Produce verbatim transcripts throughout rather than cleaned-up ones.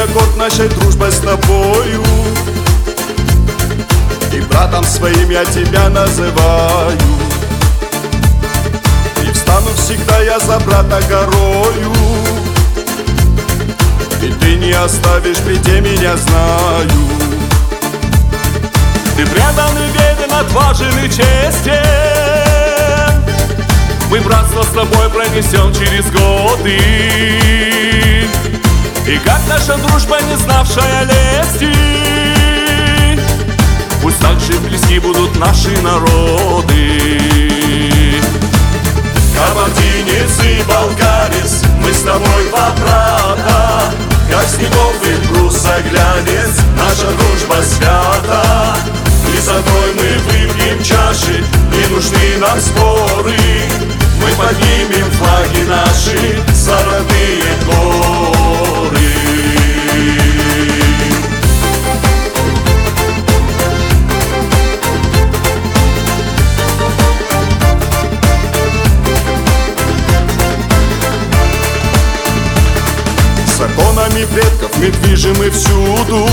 я горд нашей дружбой с тобою, и братом своим я тебя называю. И встану всегда я за брата горою, и ты не оставишь в беде, меня знаю. Ты предан и верен, отважен и честен. Мы братство с тобой пронесем через годы, и как наша дружба, не знавшая лести, пусть так же близки будут наши народы. Кабардинец и болгарец, мы с тобой два брата, как снегов и бруса глянец, наша дружба свята. И за той мы выпьем чаши, не нужны нам споры, мы поднимем флаги наши за родные горы. Законами предков мы движимы всюду,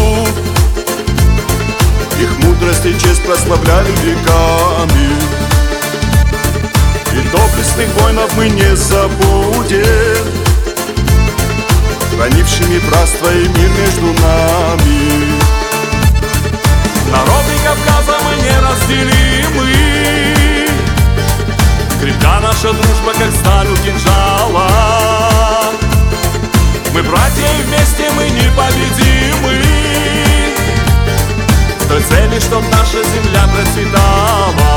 их мудрость и честь прославляли веками, и доблестных воинов мы не забудем, хранившими братство и мир между нами. Народы Кавказа мы неразделимы, крепка наша дружба, как сталь у кинжала. Мы братья и вместе мы непобедимы, с той цели, чтоб наша земля процветала.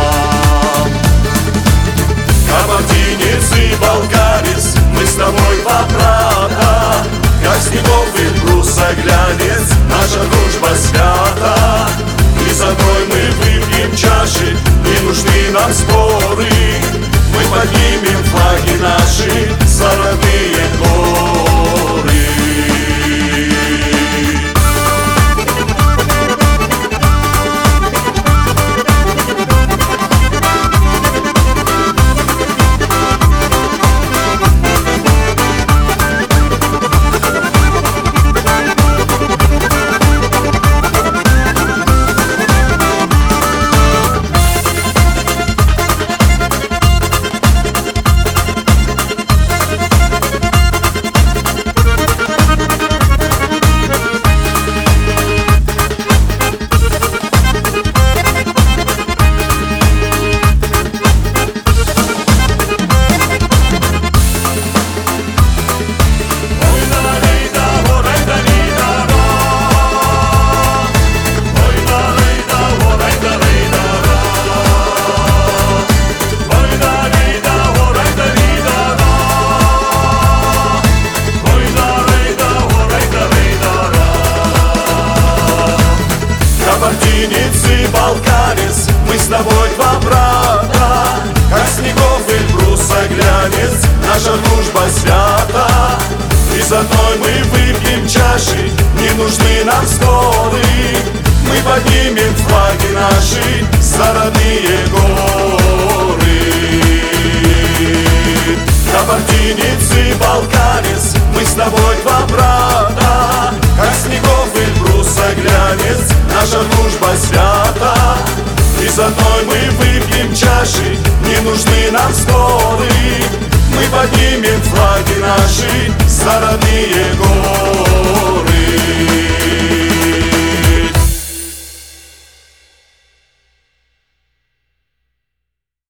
Кабардинец и болгарец, мы с тобой два брата, как снегов и бруса глянец, наша дружба свята. И за той мы выпьем чаши, не нужны нам споры, мы поднимем флаги наши за родные горы. Кабардинец и болгарец, мы с тобой два брата, как снегов и бруса глянец, наша дружба свята. И за той мы выпьем чаши, не нужны нам споры, мы поднимем флаги наши за родные горы. Кабардинец и болгарец, мы с тобой два брата, как снегов и бруса глянец, наша дружба свята. И за той мы выпьем чаши, не нужны нам споры, мы поднимем флаги наши за родные горы.